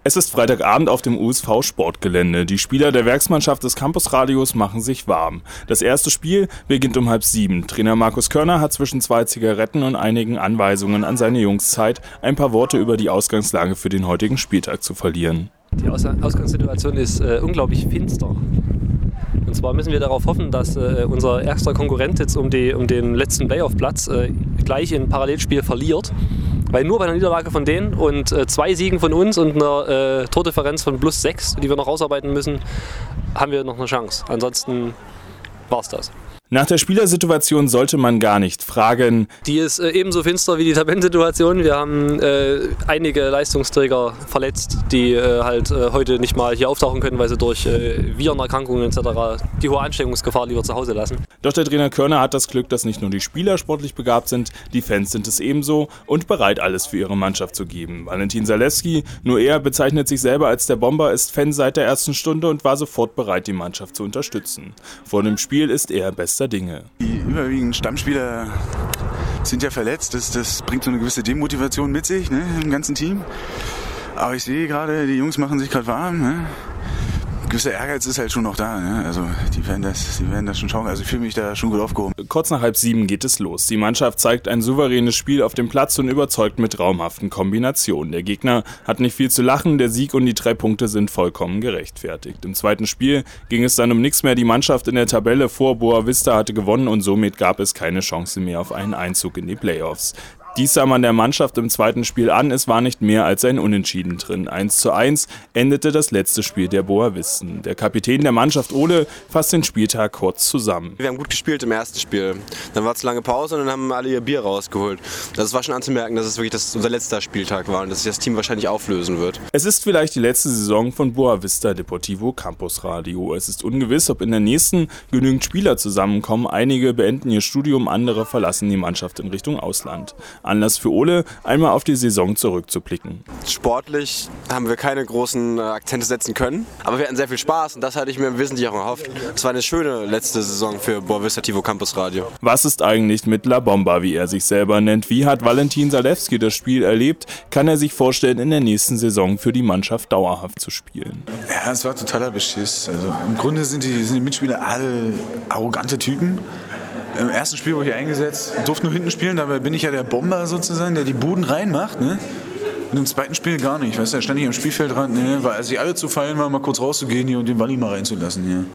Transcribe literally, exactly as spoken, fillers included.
Es ist Freitagabend auf dem U S V-Sportgelände. Die Spieler der Werksmannschaft des Campusradios machen sich warm. Das erste Spiel beginnt um halb sieben. Trainer Markus Körner hat zwischen zwei Zigaretten und einigen Anweisungen an seine Jungs Zeit, ein paar Worte über die Ausgangslage für den heutigen Spieltag zu verlieren. Die Aus- Ausgangssituation ist äh, unglaublich finster. Und zwar müssen wir darauf hoffen, dass äh, unser erster Konkurrent jetzt um, die, um den letzten Playoff-Platz äh, gleich in Parallelspiel verliert. Weil nur bei einer Niederlage von denen und äh, zwei Siegen von uns und einer äh, Tordifferenz von plus sechs, die wir noch ausarbeiten müssen, haben wir noch eine Chance. Ansonsten war's das. Nach der Spielersituation sollte man gar nicht fragen. Die ist äh, ebenso finster wie die Tabellensituation. Wir haben äh, einige Leistungsträger verletzt, die äh, halt äh, heute nicht mal hier auftauchen können, weil sie durch äh, Virenerkrankungen et cetera die hohe Ansteckungsgefahr lieber zu Hause lassen. Doch der Trainer Körner hat das Glück, dass nicht nur die Spieler sportlich begabt sind, die Fans sind es ebenso und bereit, alles für ihre Mannschaft zu geben. Valentin Zalewski, nur er bezeichnet sich selber als der Bomber, ist Fan seit der ersten Stunde und war sofort bereit, die Mannschaft zu unterstützen. Vor dem Spiel ist er bester Dinge. Die überwiegenden Stammspieler sind ja verletzt, das, das bringt so eine gewisse Demotivation mit sich, ne, im ganzen Team. Aber ich sehe gerade, die Jungs machen sich gerade warm. Ne? Ein gewisser Ehrgeiz ist halt schon noch da. Ne? Also die werden, das, die werden das schon schauen. Also ich fühle mich da schon gut aufgehoben. Kurz nach halb sieben geht es los. Die Mannschaft zeigt ein souveränes Spiel auf dem Platz und überzeugt mit traumhaften Kombinationen. Der Gegner hat nicht viel zu lachen, der Sieg und die drei Punkte sind vollkommen gerechtfertigt. Im zweiten Spiel ging es dann um nichts mehr. Die Mannschaft in der Tabelle vor Boa Vista hatte gewonnen und somit gab es keine Chance mehr auf einen Einzug in die Playoffs. Dies sah man der Mannschaft im zweiten Spiel an, es war nicht mehr als ein Unentschieden drin. eins zu eins endete das letzte Spiel der Boavisten. Der Kapitän der Mannschaft, Ole, fasst den Spieltag kurz zusammen. Wir haben gut gespielt im ersten Spiel. Dann war es lange Pause und dann haben alle ihr Bier rausgeholt. Das war schon anzumerken, dass es wirklich das, unser letzter Spieltag war und dass sich das Team wahrscheinlich auflösen wird. Es ist vielleicht die letzte Saison von Boa Vista Deportivo Campusradio. Es ist ungewiss, ob in der nächsten genügend Spieler zusammenkommen. Einige beenden ihr Studium, andere verlassen die Mannschaft in Richtung Ausland. Anlass für Ole, einmal auf die Saison zurückzublicken. Sportlich haben wir keine großen Akzente setzen können, aber wir hatten sehr viel Spaß und das hatte ich mir im Wesentlichen auch erhofft. Es war eine schöne letzte Saison für Boa Vista Tivo Campus Radio. Was ist eigentlich mit La Bomba, wie er sich selber nennt? Wie hat Valentin Zalewski das Spiel erlebt? Kann er sich vorstellen, in der nächsten Saison für die Mannschaft dauerhaft zu spielen? Ja, es war totaler Beschiss. Also im Grunde sind die, sind die Mitspieler alle arrogante Typen. Im ersten Spiel wurde ich eingesetzt, durfte nur hinten spielen, dabei bin ich ja der Bomber sozusagen, der die Buden reinmacht. Ne? Und im zweiten Spiel gar nicht. Weißt du, da stand ich am Spielfeld dran, ne? Weil als sie alle zu feiern waren, mal kurz rauszugehen hier und den Walli mal reinzulassen hier.